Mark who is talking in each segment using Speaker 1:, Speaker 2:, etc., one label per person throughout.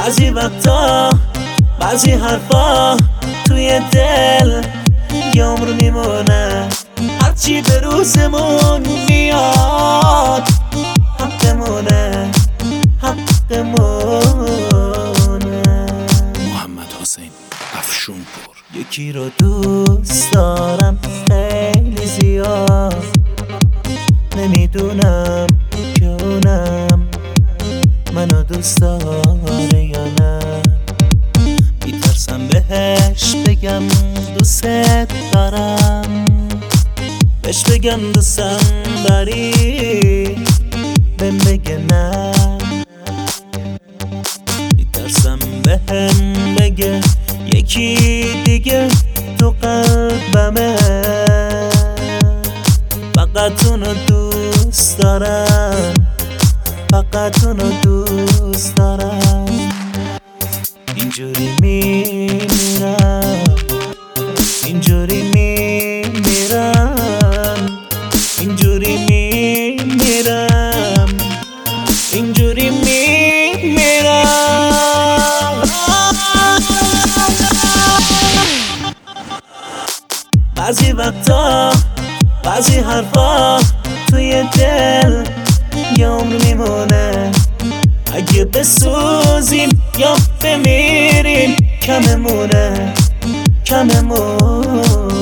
Speaker 1: بعضی وقتا بعضی حرفا توی دل یه عمر میمونه، هرچی به روزمون میاد حقمونه، حقمونه.
Speaker 2: محمد حسین افشونپور.
Speaker 1: یکی رو دوست دارم خیلی زیاد، نمیدونم که اونم منو دوست داره یا نه. میترسم بهش بگم دوست دارم، بهش بگم دوستم داری، بهم بگه نه. میترسم بهم بگه یکی دیگه تو قلبمه، فقط اونو دوست دارم، فقط اونو دوست دارم. اینجوری میمیرم، اینجوری میمیرم، اینجوری میمیرم، اینجوری میمیرم. بعضی وقتا بعضی حرفا توی دل یه عمر میمونه، اگه بسوزیم یا بمیریم کممونه، کممونه.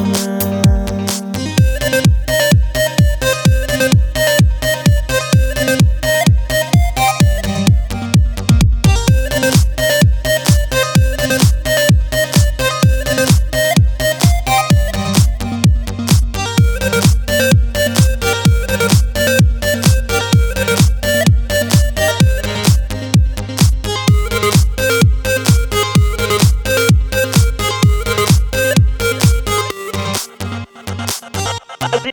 Speaker 1: بعضی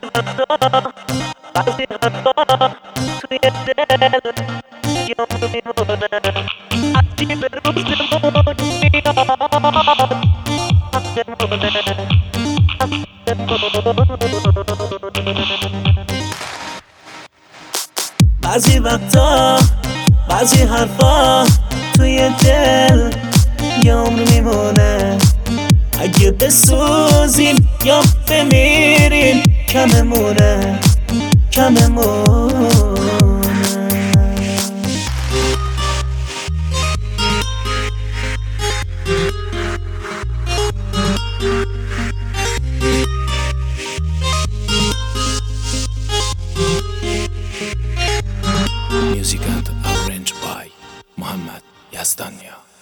Speaker 1: حرفا توی دل یه عمر میمونه، هرچی به روزمون میاد حقمونه، حقمونه. بعضی وقتا بعضی حرفا توی دل یه عمر میمونه، اگه بسوزیم یا بمیریم کممونه، کممونه.
Speaker 2: Music and arranged by Muhammad Yazdania.